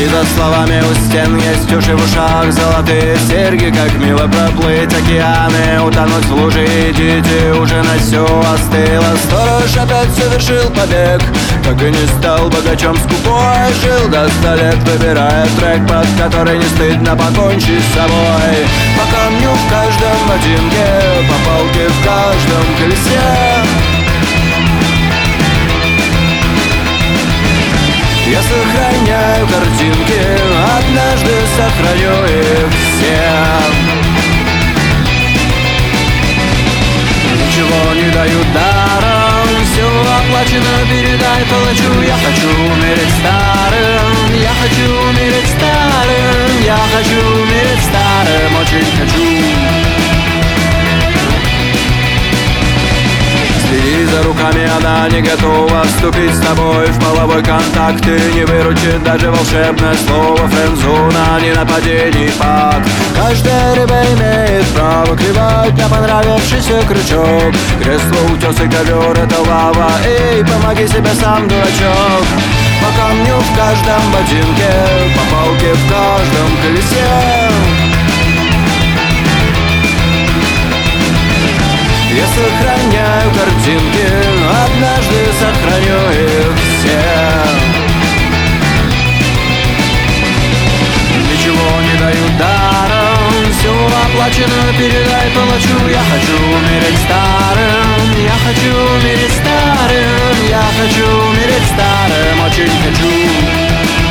И за словами у стен есть уши в ушах, золотые серьги, как мило проплыть океаны, утонуть в луже, идите, уже на все остыло. Сторож опять совершил побег, так и не стал богачом, скупой жил до 100 лет, выбирая трек, под который не стыдно покончить с собой. По камню в каждом ботинке, по палке в каждом колесе. Я сохраняю картинки, однажды сохраню их все. Ничего не даю даром, все оплачено, передай палачу. Я хочу умереть старым, я хочу умереть старым, я хочу умереть старым, очень хочу. Следи за руками, она не готова вступить с тобой в половой контакт. И не выручит даже волшебное слово френдзона, не нападений пакт. Каждая рыба имеет право клевать на понравившийся крючок. Кресло, утес и ковер — это лава, эй, помоги себе сам, дурачок. По камню в каждом ботинке, по палке в каждом колесе. Я сохраняю картинки, однажды сохраню их все. Ничего не даю даром, все оплачено, передай палачу. Я хочу умереть старым, я хочу умереть старым, я хочу умереть старым, очень хочу.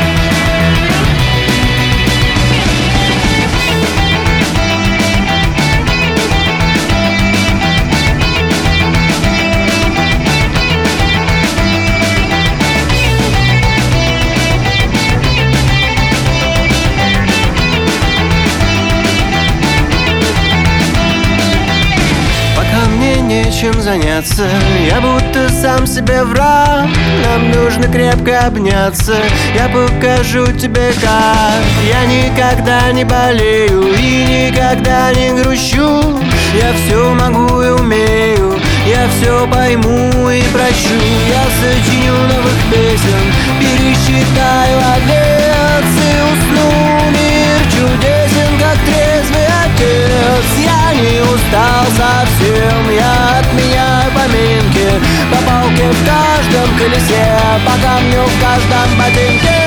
Нечем заняться, я будто сам себе враг. Нам нужно крепко обняться, я покажу тебе как. Я никогда не болею и никогда не грущу. Я все могу и умею, я все пойму и прощу. Я сочиню новых песен, пересчитаю овец и усну. Мир чудесен, как трезвый отец. Я не устал совсем, я отменяю поминки. По палке в каждом колесе, по камню в каждом ботинке.